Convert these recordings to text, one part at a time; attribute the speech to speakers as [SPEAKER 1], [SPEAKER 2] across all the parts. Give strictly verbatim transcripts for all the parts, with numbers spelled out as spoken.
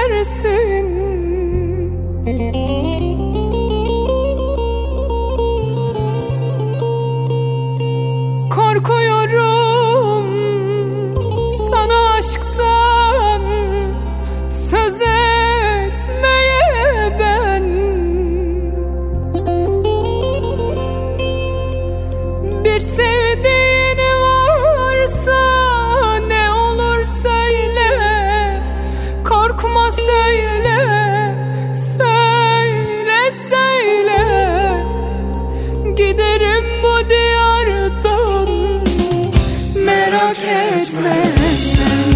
[SPEAKER 1] gidersin. Korkuyorum sana aşktan söz etmeye ben. Bir sevdiğin varsa ne olur söyle, korkma söyle, söyle söyle. Giderim bu diyardan, merak etme sen,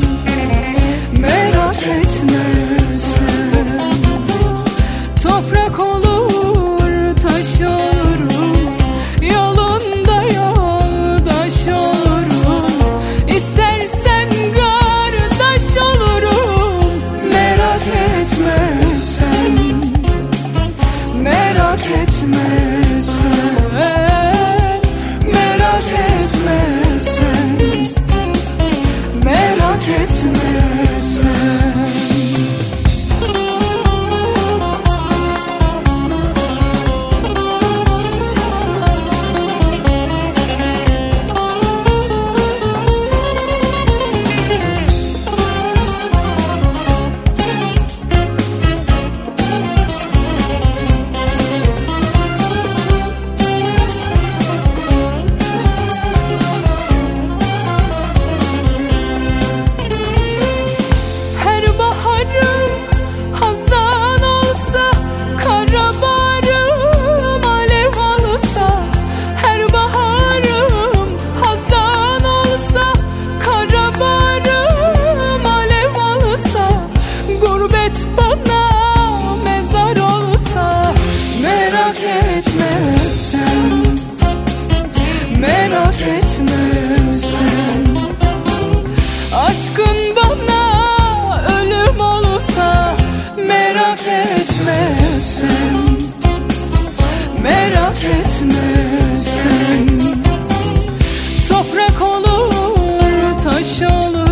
[SPEAKER 1] merak etme sen. Toprak olur, taş olurum, yolunda yoldaş olurum. İstersen kardeş olurum. Merak etme sen, merak etme sen, merak etme sen, merak etme sen. Merak etme sen, aşkın bana ölüm olsa. Merak etme sen, merak etme sen. Toprak olur, taş olur,